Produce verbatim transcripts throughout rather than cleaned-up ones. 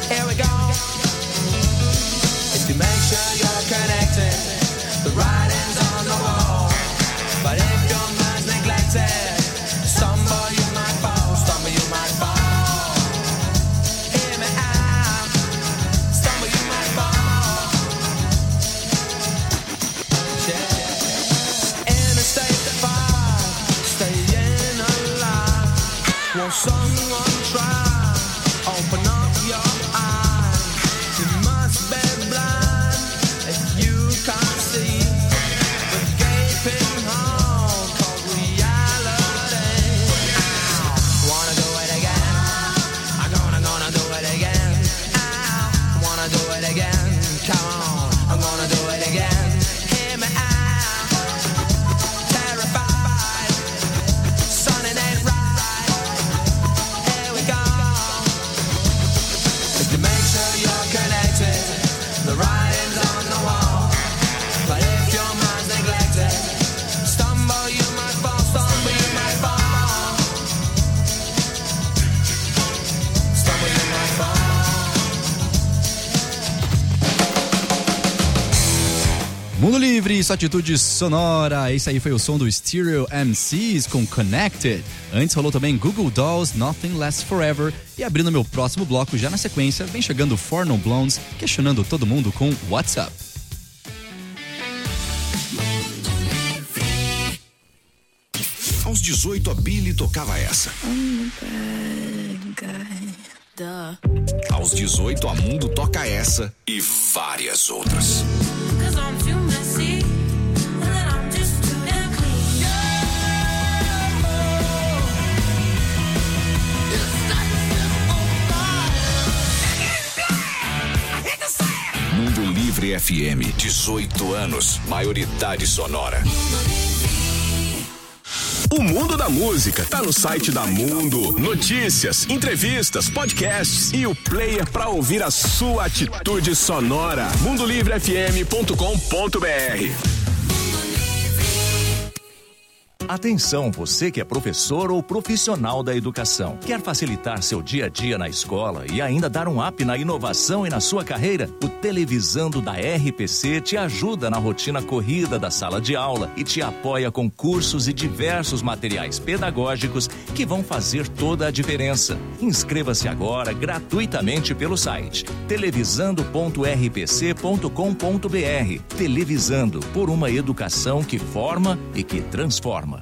Here we go. If you make sure you're connected, the writing's on the wall. But if your mind's neglected, stumble you might fall, stumble you might fall. Hear me out, stumble you might fall. Yeah. In a state of fire, staying alive. Won't someone try? Open up your eyes. You must be blind if you can't see the gaping hole called reality. I wanna do it again. I'm gonna, gonna do it again. I wanna do it again. Come on, I'm gonna do it again. Hear me out. Terrified. Something ain't right. Here we go. If you make sure you're connected, the writing's on the wall. But if your mind's neglected, stumble you might fall, stumble you might fall. Stumble you might fall. Mundo Livre, sua atitude sonora. Esse aí foi o som do Stereo M Cs com Connected. Antes rolou também Google Dolls, Nothing Lasts Forever. E abrindo meu próximo bloco, já na sequência, vem chegando Four Non Blondes, questionando todo mundo com What's Up. Aos dezoito, a Billy tocava essa. Aos dezoito, a Mundo toca essa e várias outras. Mundo Livre F M, dezoito anos, maioridade sonora. O mundo da música tá no site da Mundo. Notícias, entrevistas, podcasts e o player para ouvir a sua atitude sonora. mundo livre f m ponto com ponto b r. Atenção, você que é professor ou profissional da educação. Quer facilitar seu dia a dia na escola e ainda dar um up na inovação e na sua carreira? O Televisando da R P C te ajuda na rotina corrida da sala de aula e te apoia com cursos e diversos materiais pedagógicos que vão fazer toda a diferença. Inscreva-se agora gratuitamente pelo site televisando ponto r p c ponto com ponto b r. Televisando, por uma educação que forma e que transforma.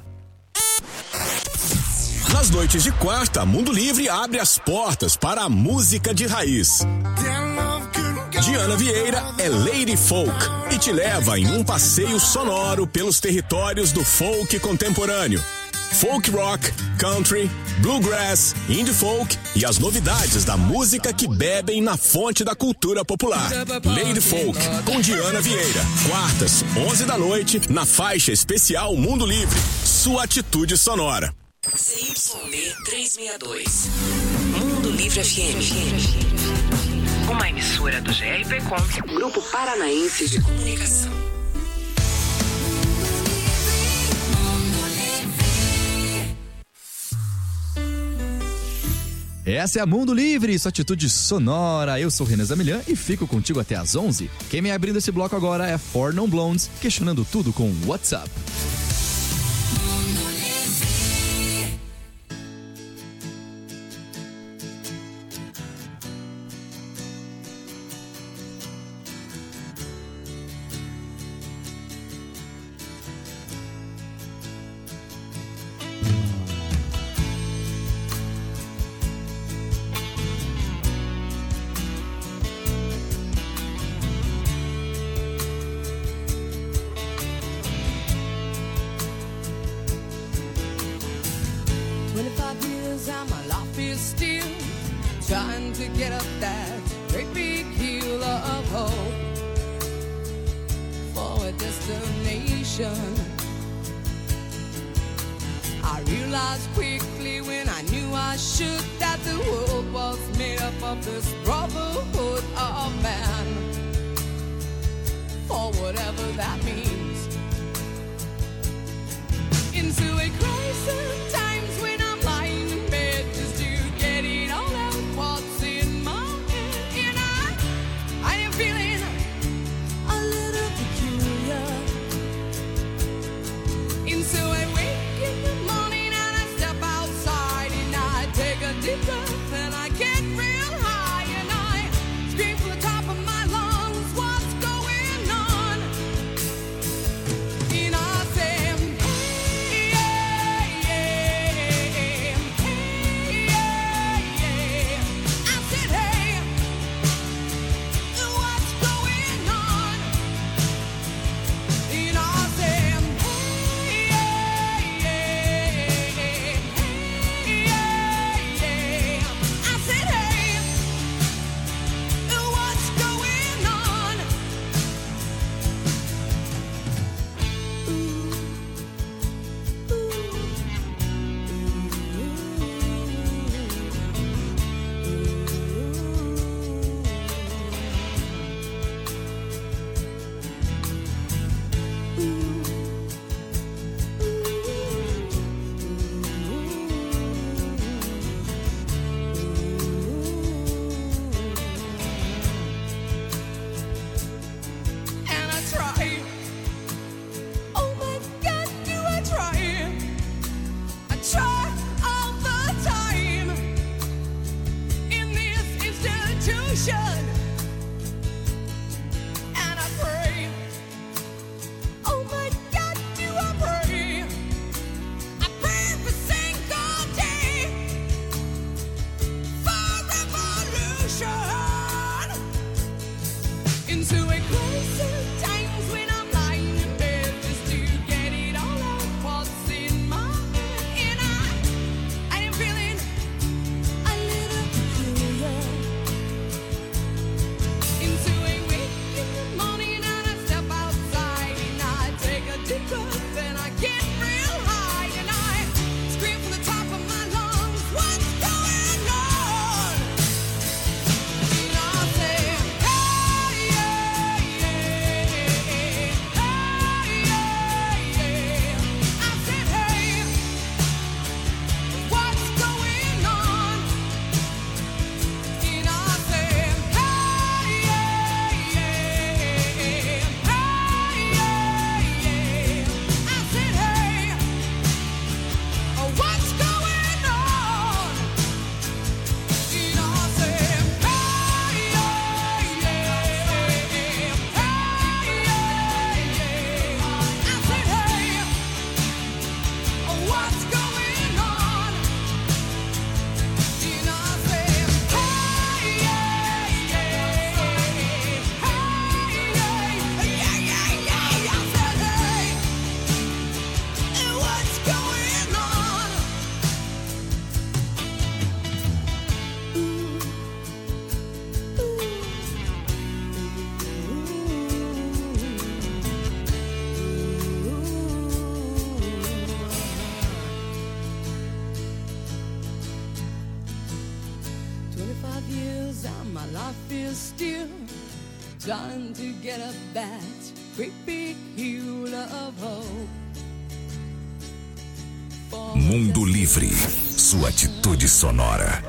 Nas noites de quarta, Mundo Livre abre as portas para a música de raiz. Diana Vieira é Lady Folk e te leva em um passeio sonoro pelos territórios do folk contemporâneo. Folk rock, country, bluegrass, indie folk e as novidades da música que bebem na fonte da cultura popular. Lady Folk, com Diana Vieira. Quartas, onze da noite, na faixa especial Mundo Livre. Sua atitude sonora. C Y B trezentos e sessenta e dois. Mundo Livre F M. Uma emissora do G R P Com, Grupo Paranaense de Comunicação. Essa é a Mundo Livre, sua atitude sonora. Eu sou René Zamilian e fico contigo até às onze. Quem me abrindo esse bloco agora é Four Non Blondes, questionando tudo com What's Up. Times when I'm lying in bed just to get it all out what's in my head. Trying to get up that great big hill of hope. Mundo Livre, sua atitude sonora.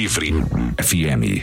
Livre F M.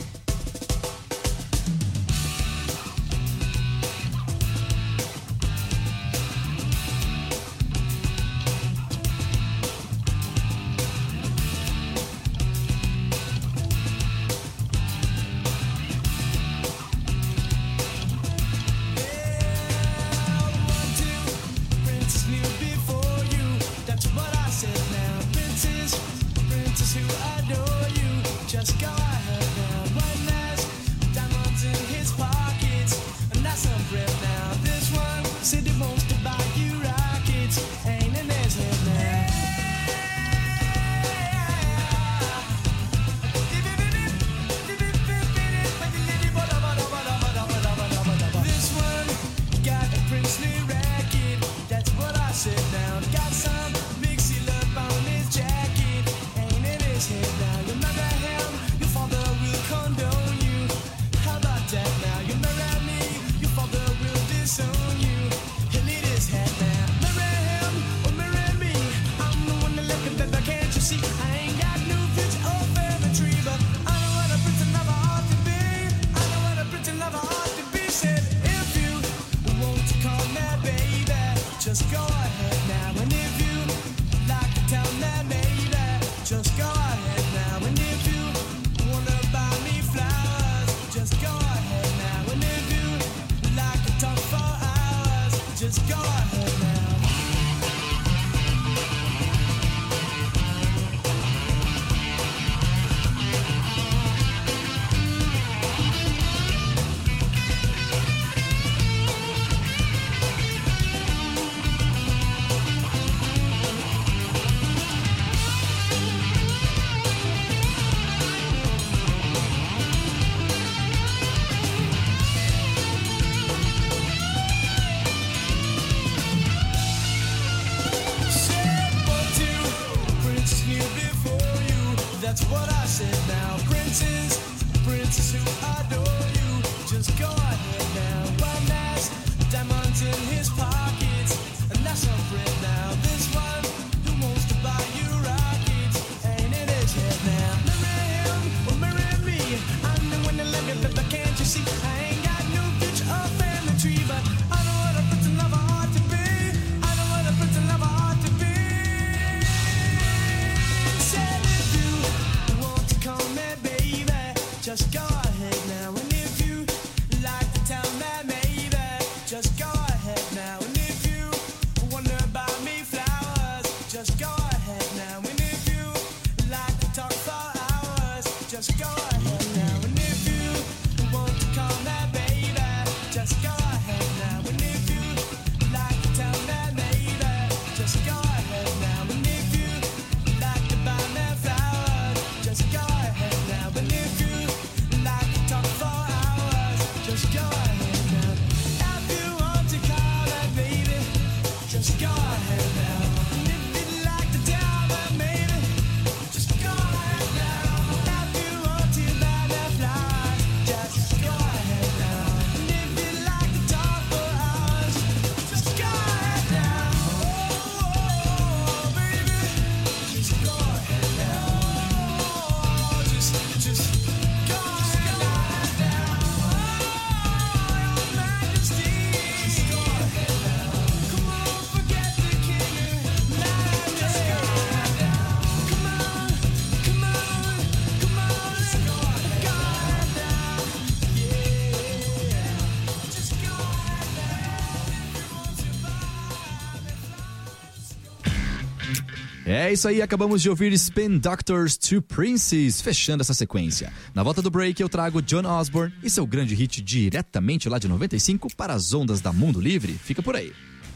É isso aí, acabamos de ouvir Spin Doctors Two Princes, fechando essa sequência. Na volta do break eu trago John Osborne e seu grande hit diretamente lá de noventa e cinco para as ondas da Mundo Livre. Fica por aí.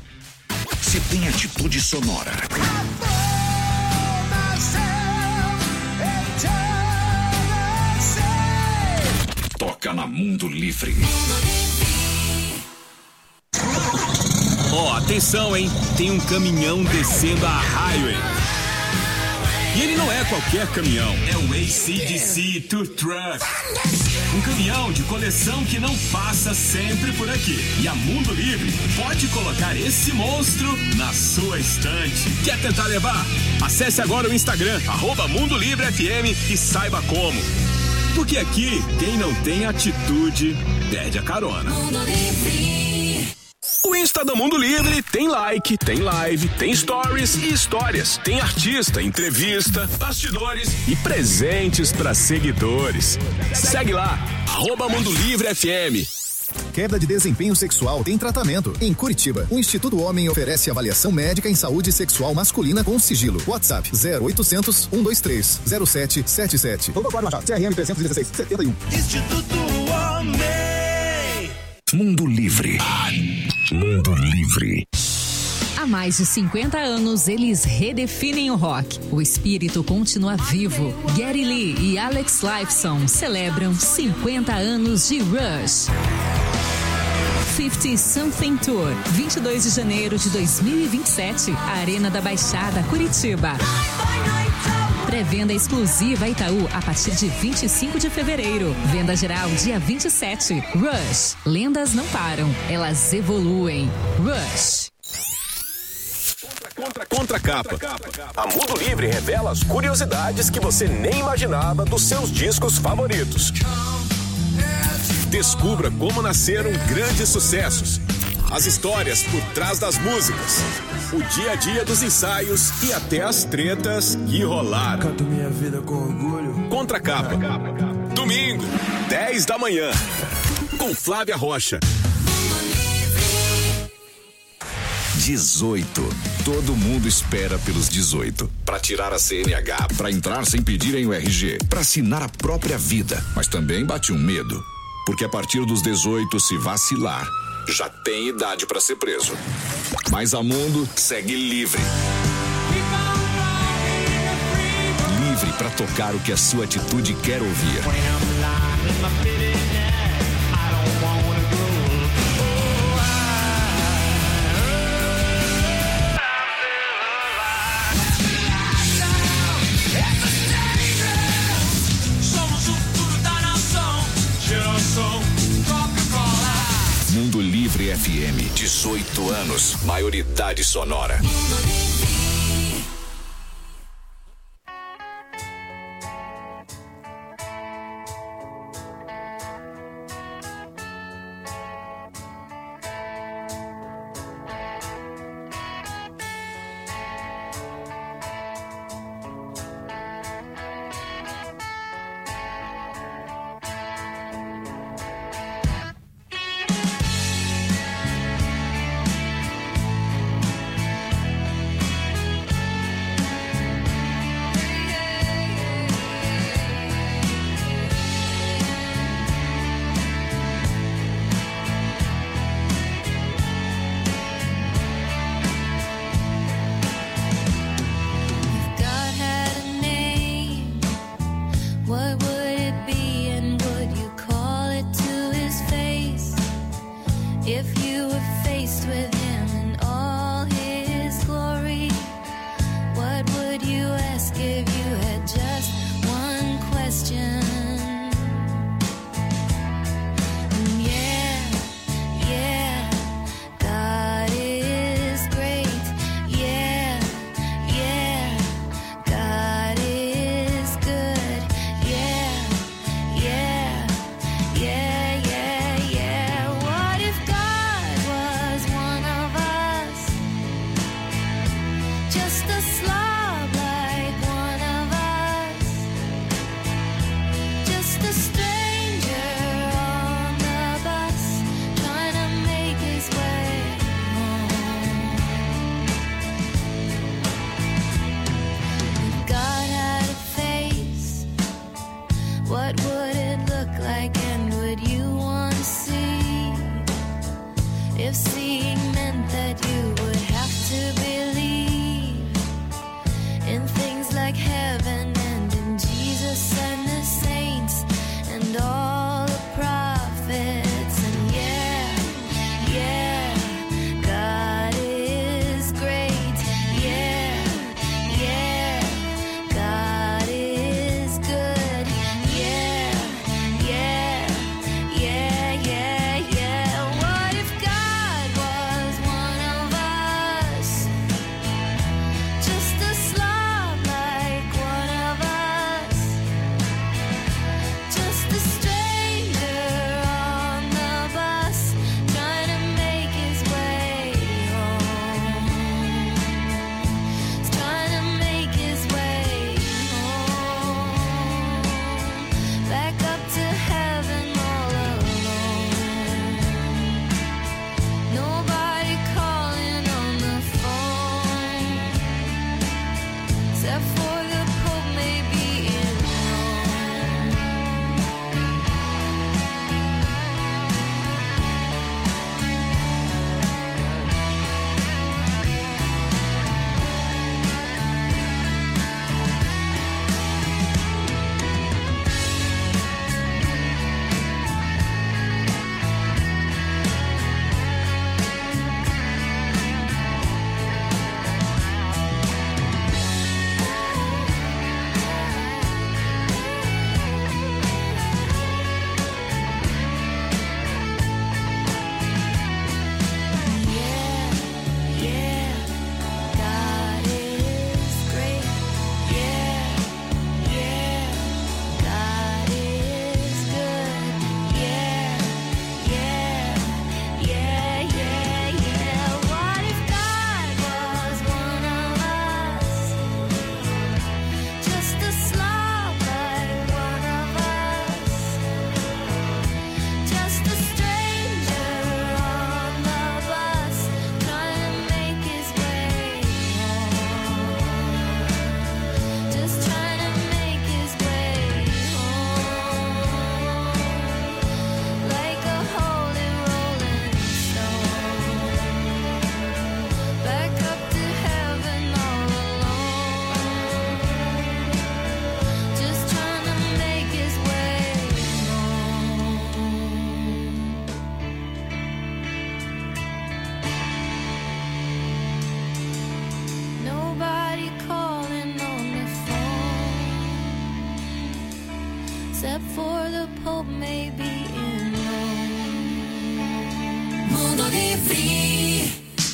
Se tem atitude sonora. Toca na Mundo Livre. Ó, oh, atenção, hein? Tem um caminhão descendo a highway. E ele não é qualquer caminhão, é o A C D C Tour Truck. Um caminhão de coleção que não passa sempre por aqui. E a Mundo Livre pode colocar esse monstro na sua estante. Quer tentar levar? Acesse agora o Instagram, arroba Mundo Livre F M e saiba como. Porque aqui, quem não tem atitude, perde a carona. Mundo Livre. O Insta do Mundo Livre tem like, tem live, tem stories e histórias. Tem artista, entrevista, bastidores e presentes para seguidores. Segue lá, arroba Mundo Livre F M. Queda de desempenho sexual tem tratamento. Em Curitiba, o Instituto Homem oferece avaliação médica em saúde sexual masculina com sigilo. WhatsApp zero oitocentos, cento e vinte e três, zero sete sete sete. Doutor Cláudio Machado, C R M trezentos e dezesseis, setenta e um. Instituto Homem. Mundo Livre. Mundo Livre. Há mais de cinquenta anos, eles redefinem o rock. O espírito continua vivo. Geddy Lee e Alex Lifeson celebram cinquenta anos de Rush. cinquenta Something Tour, vinte e dois de janeiro de dois mil e vinte e sete, Arena da Baixada, Curitiba. Pré-venda exclusiva Itaú a partir de vinte e cinco de fevereiro. Venda geral dia vinte e sete. Rush. Lendas não param, elas evoluem. Rush. Contra, contra capa. A Mundo Livre revela as curiosidades que você nem imaginava dos seus discos favoritos. Descubra como nasceram grandes sucessos, as histórias por trás das músicas, o dia a dia dos ensaios e até as tretas que rolaram. Canto minha vida com orgulho. Contra capa. Domingo, dez da manhã, com Flávia Rocha. dezoito. Todo mundo espera pelos dezoito. Para tirar a C N H, para entrar sem pedirem o R G, para assinar a própria vida. Mas também bate um medo. Porque a partir dos dezoito, se vacilar, já tem idade para ser preso. Mas a Mundo segue livre. Livre para tocar o que a sua atitude quer ouvir. Mundo Livre F M, dezoito anos, maioridade sonora. except for the Pope maybe in Rome. Mundo Livre.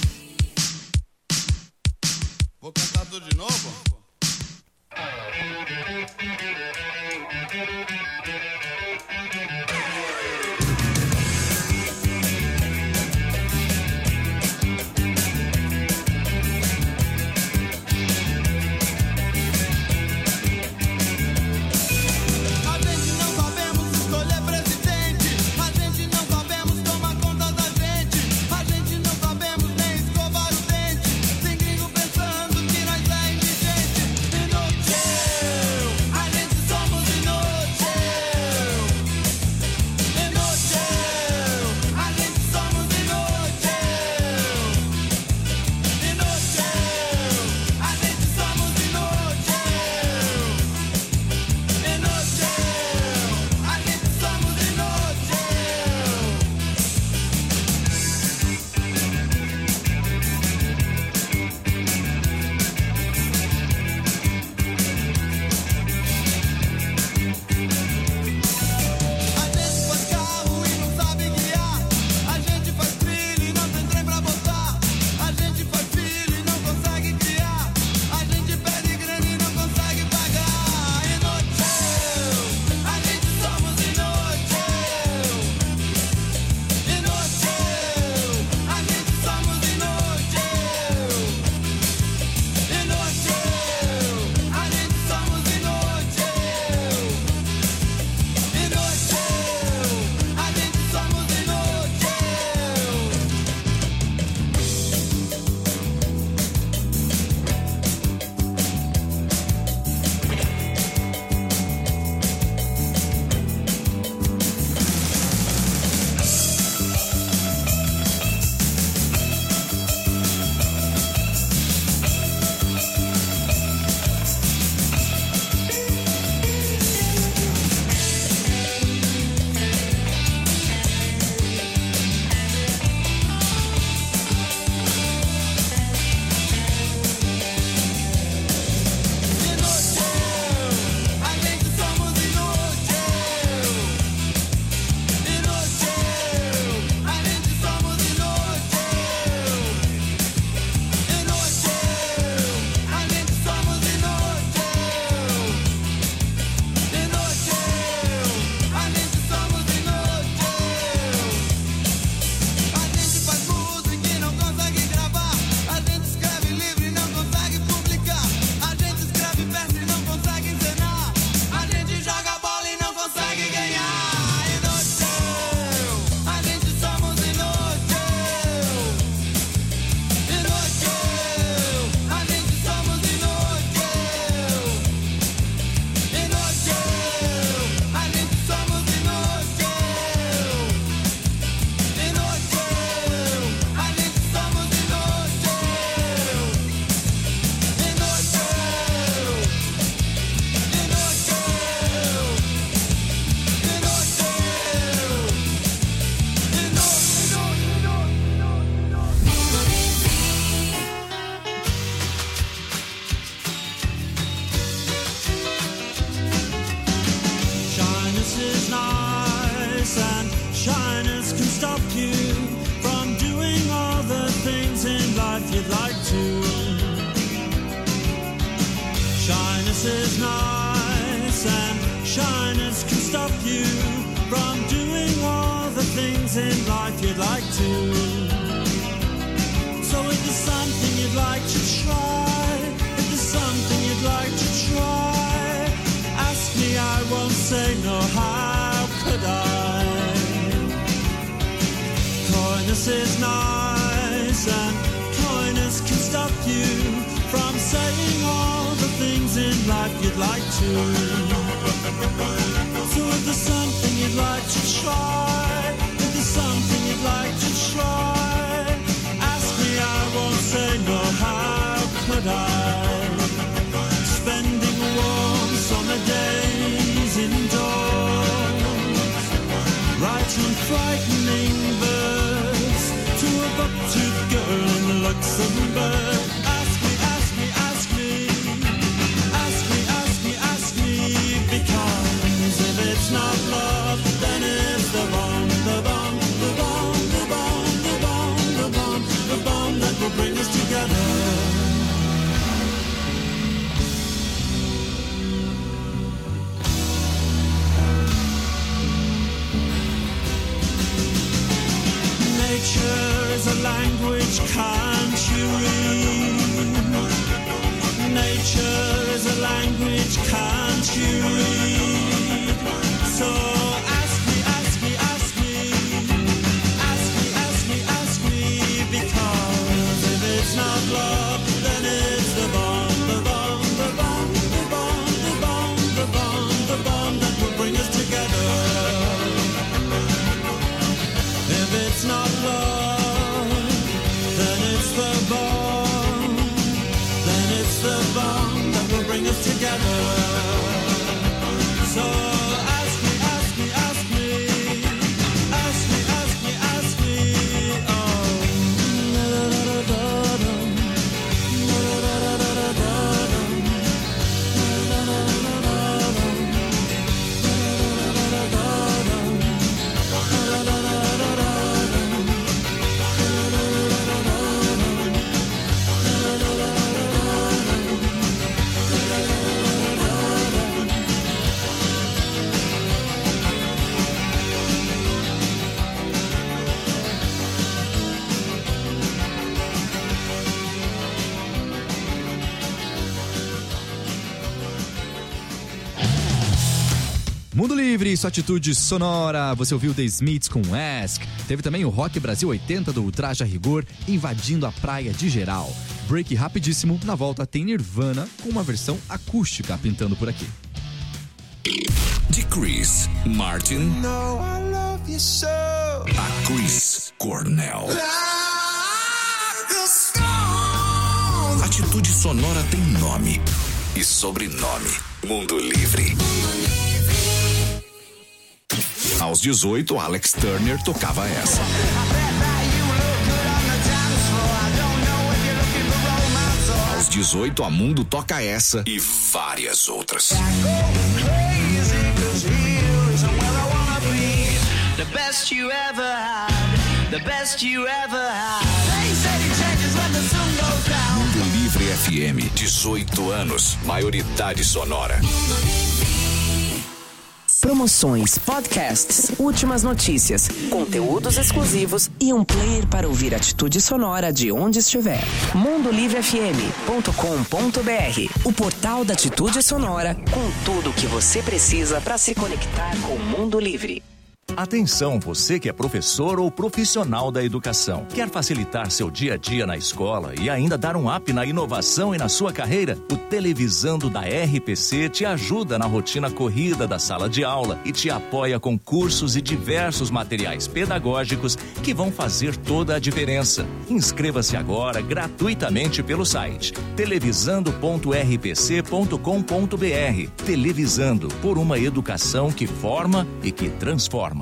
Vou cantar tudo de novo? Is nice and shyness can stop you from doing all the things in life you'd like to. So if there's something you'd like to try, if there's something you'd like to try, ask me, I won't say no, how could I? Coyness is nice and coyness can stop you from saying all the things in life you'd like to. So if there's something you'd like to try, if there's something you'd like to try, ask me, I won't say no, how could I? Spending warm summer days indoors, writing frightening verse to a buck-toothed girl in Luxembourg. Ask me, ask me, ask me, ask me, ask me, ask me, because if it's not language can't you read? Nature is a language can't you read? So ask me, ask me, ask me, ask me, ask me, ask me, because if it's not love, then it's the bomb, the bomb, the bomb, the bomb, the bomb, the bomb, the bomb that will bring us together. If it's not love, then it's the bomb, then it's the bomb that will bring us together. So ask me, ask me, ask me, ask me, ask me, ask me, oh. Mundo Livre, sua atitude sonora. Você ouviu The Smiths com Ask. Teve também o Rock Brasil oitenta do Ultraje a Rigor, invadindo a praia de geral. Break rapidíssimo, na volta tem Nirvana com uma versão acústica pintando por aqui. De Chris Martin No, I love you so. a Chris Cornell. Like a stone. Atitude sonora tem nome e sobrenome. Mundo Livre. Aos dezoito, Alex Turner tocava essa. Aos dezoito, a Mundo toca essa e várias outras. The best you ever had, the best you ever had. Mundo Livre F M, dezoito anos, maioridade sonora. Promoções, podcasts, últimas notícias, conteúdos exclusivos e um player para ouvir atitude sonora de onde estiver. mundo livre f m ponto com ponto b r, o portal da atitude sonora com tudo o que você precisa para se conectar com o mundo livre. Atenção, você que é professor ou profissional da educação. Quer facilitar seu dia a dia na escola e ainda dar um up na inovação e na sua carreira? O Televisando da R P C te ajuda na rotina corrida da sala de aula e te apoia com cursos e diversos materiais pedagógicos que vão fazer toda a diferença. Inscreva-se agora gratuitamente pelo site televisando ponto r p c ponto com ponto b r. Televisando, por uma educação que forma e que transforma.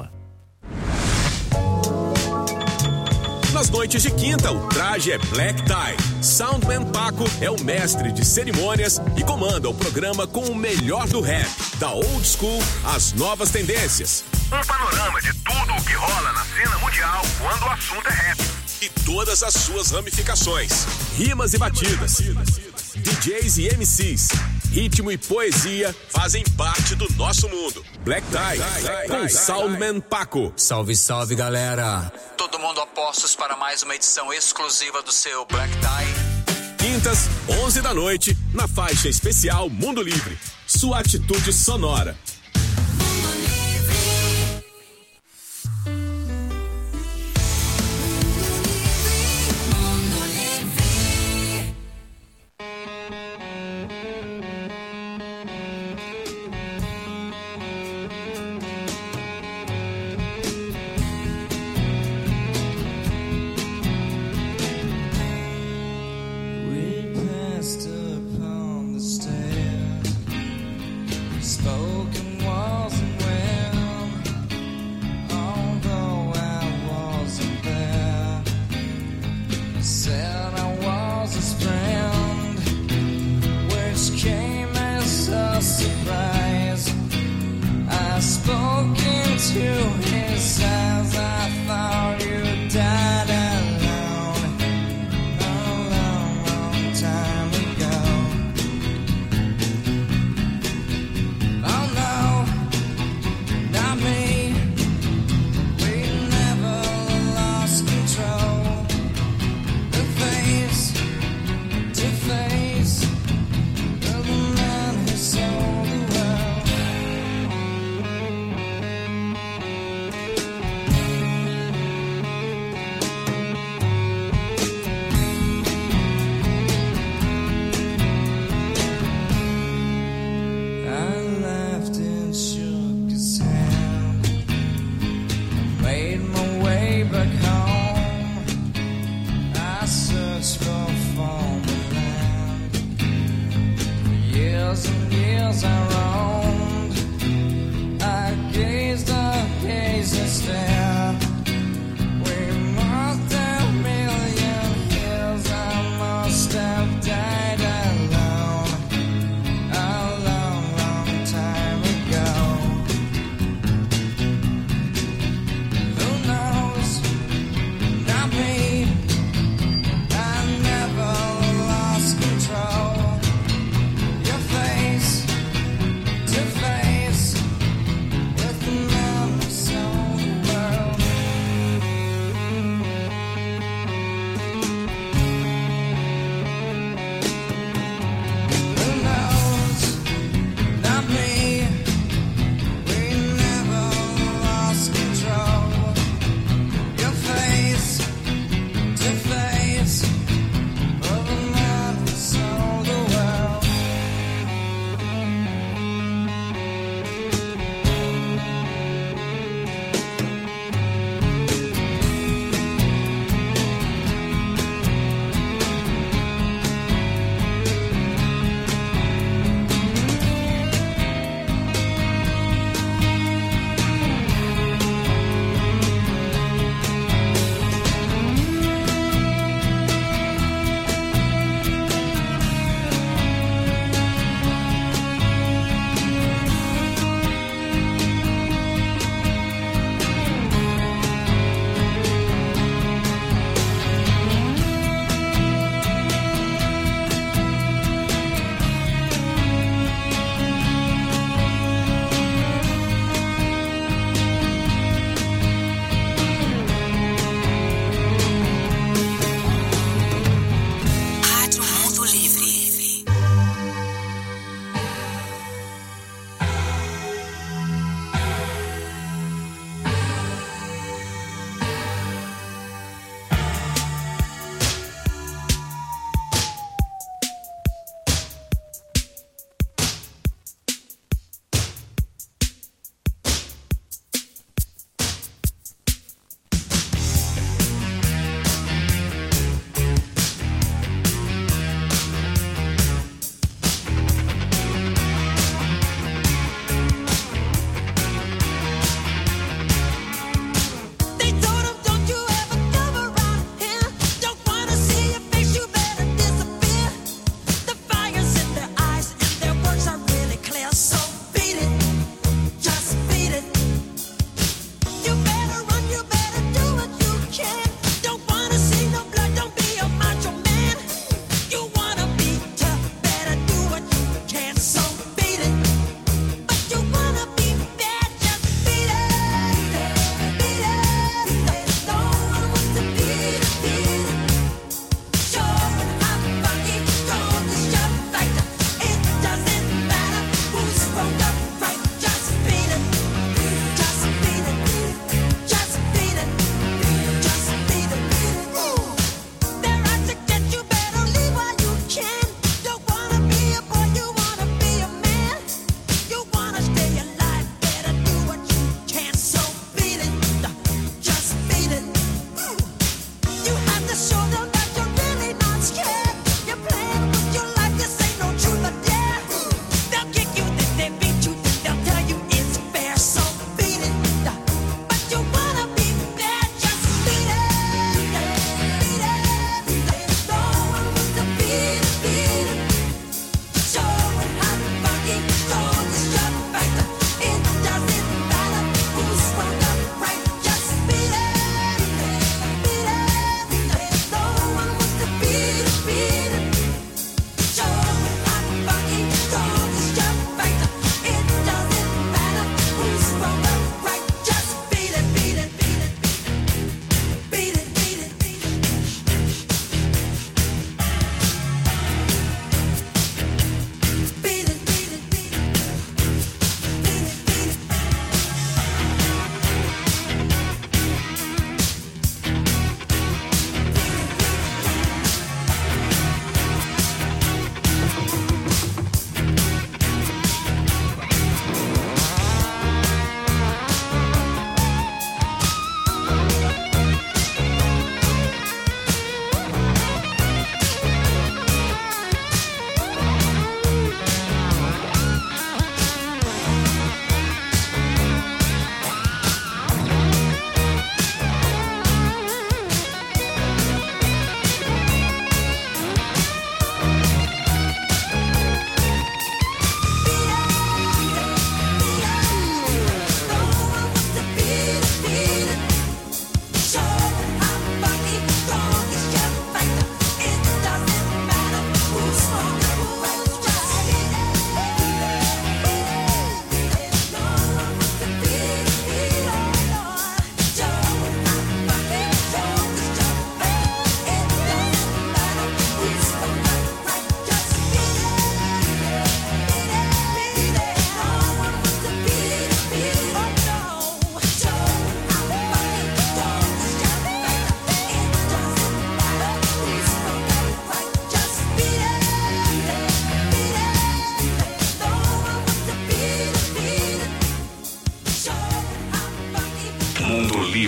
Nas noites de quinta, o traje é black tie. Soundman Paco é o mestre de cerimônias e comanda o programa com o melhor do rap, da old school às novas tendências. Um panorama de tudo o que rola na cena mundial quando o assunto é rap. E todas as suas ramificações, rimas e batidas, D Js e M Cs, ritmo e poesia fazem parte do nosso mundo. Black Tie, com Soundman Paco. Salve, salve, galera. Todo mundo a postos para mais uma edição exclusiva do seu Black Tie. Quintas, onze da noite, na faixa especial Mundo Livre. Sua atitude sonora. hills I roamed. I gazed, I gazed and stared. We must have million hills. I must have died alone a long, long time ago. Who knows? Not me. I never lost control. Your face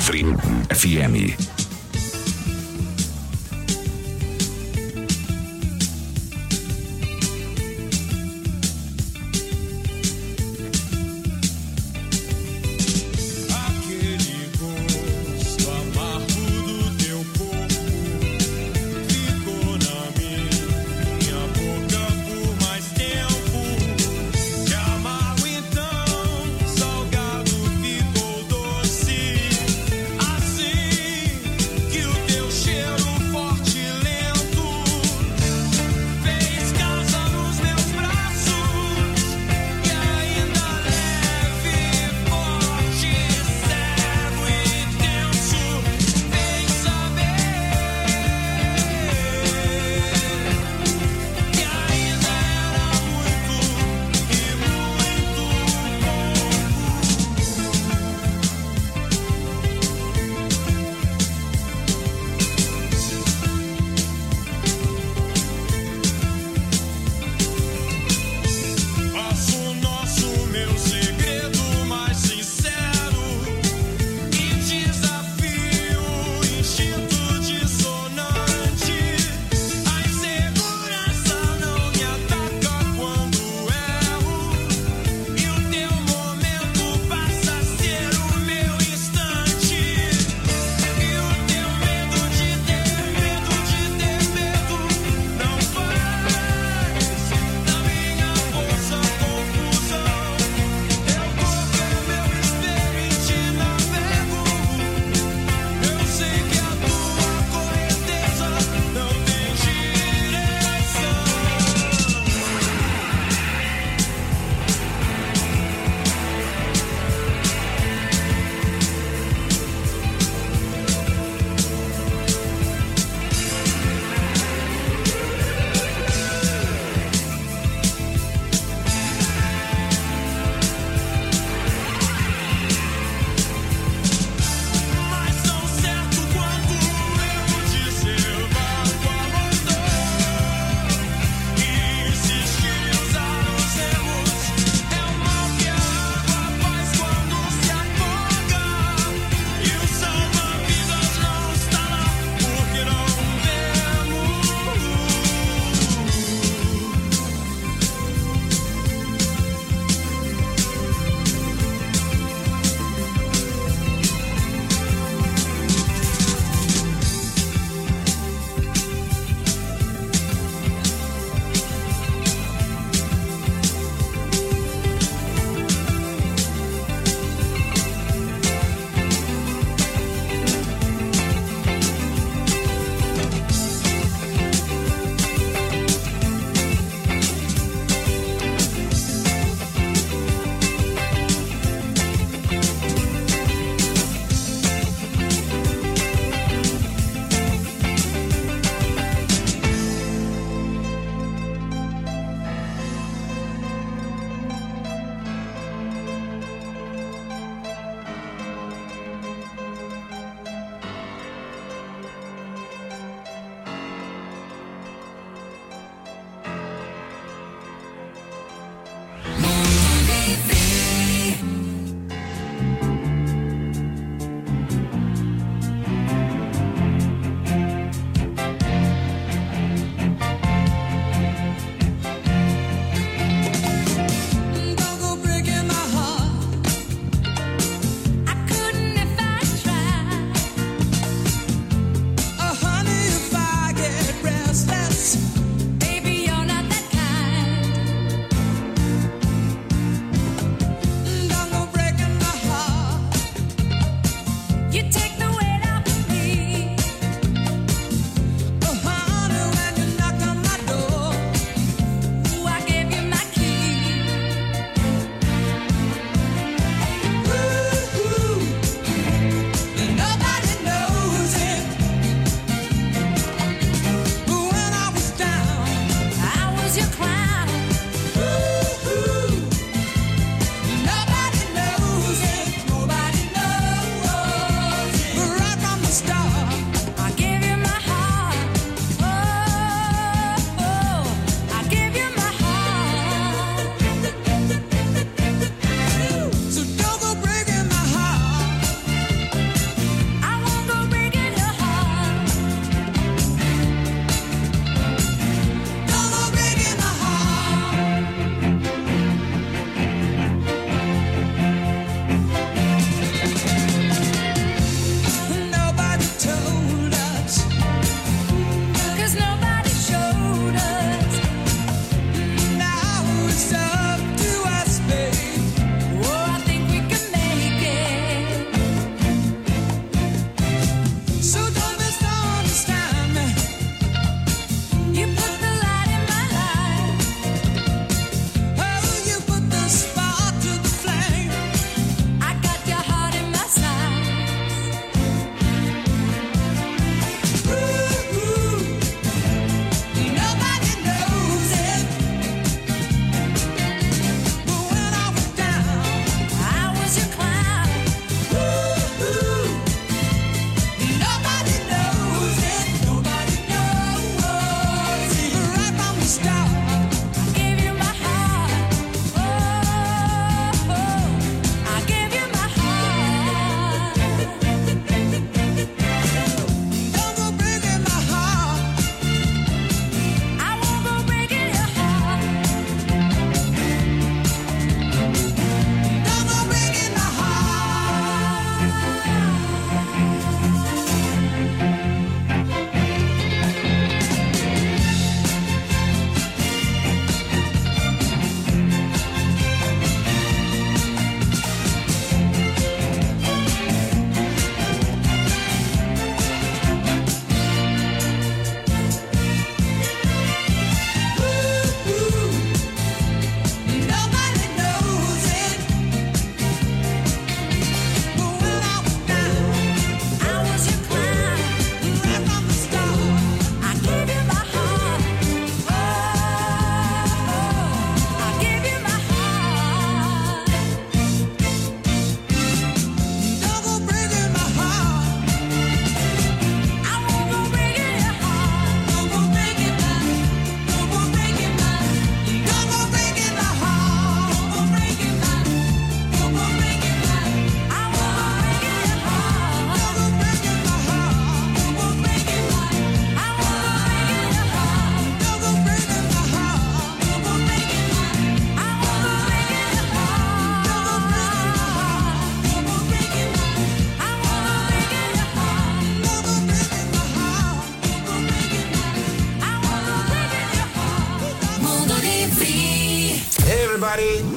Livre F M. Salgado ficou doce, assim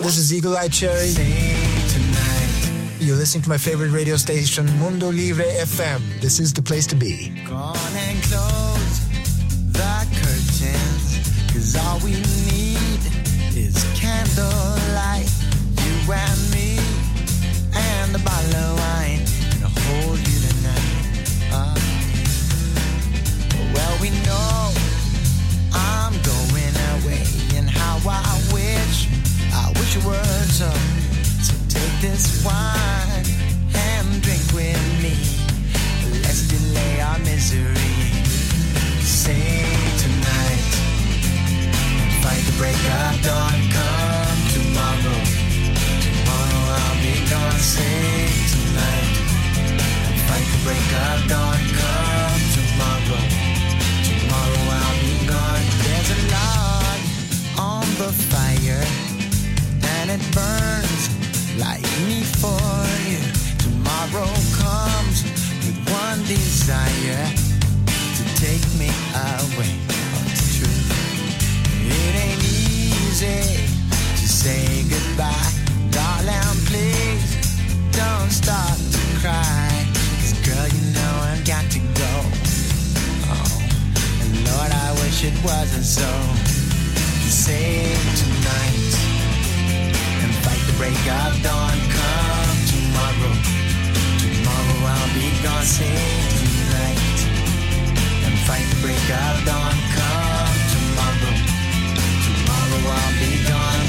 This is Eagle Eye Cherry. You're listening to my favorite radio station, Mundo Libre F M. This is the place to be. Go on and close the curtains, 'cause all we need is candlelight. You and me and a bottle of wine, and I'll hold you tonight. Uh, well, we know I'm going away, and how I wish, I wish it were so. So take this wine and drink with me. Let's delay our misery. Say tonight, fight the break of dawn. Come tomorrow, tomorrow I'll be gone. Say tonight, fight the break of dawn. Come tomorrow, tomorrow I'll be gone. There's a log on the fire, and it burns like me for you. Tomorrow comes with one desire, to take me away. Oh, it's true. It ain't easy to say goodbye. Darling, please don't start to cry, 'cause girl, you know I've got to go. Oh, and Lord, I wish it wasn't so. Save tonight and fight the break of dawn. Come tomorrow, tomorrow I'll be gone. Save tonight and fight the break of dawn. Come tomorrow, tomorrow I'll be gone.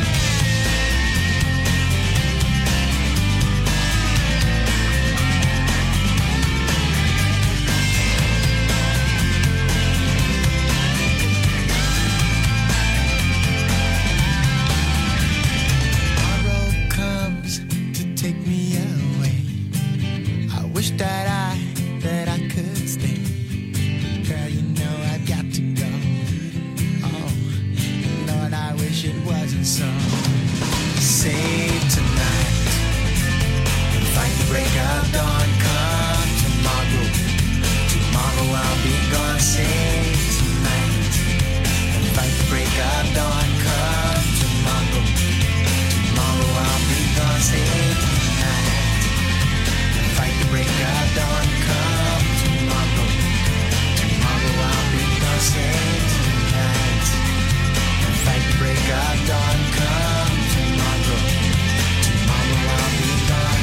That I, that I could stay. Girl, you know I've got to go. Oh, Lord, I wish it wasn't so. Save tonight and fight the break of dawn. Come tomorrow, tomorrow I'll be gone. Save tonight and fight the break of dawn. Come tomorrow, tomorrow I'll be gone. Save tonight, fight the break of dawn. Come tomorrow, tomorrow I'll be gone. Save tonight and fight the break of dawn. Come tomorrow, tomorrow I'll be gone.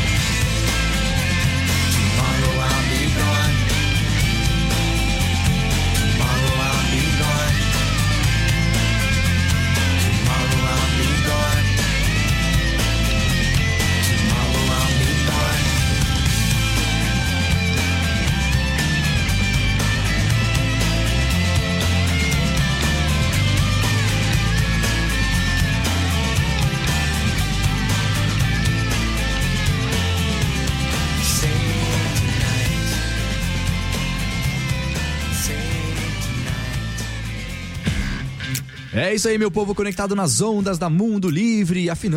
Tomorrow I'll be gone. Tomorrow I'll be gone. Tomorrow I'll be gone. Tomorrow I'll be gone. É isso aí, meu povo conectado nas ondas da Mundo Livre, afinando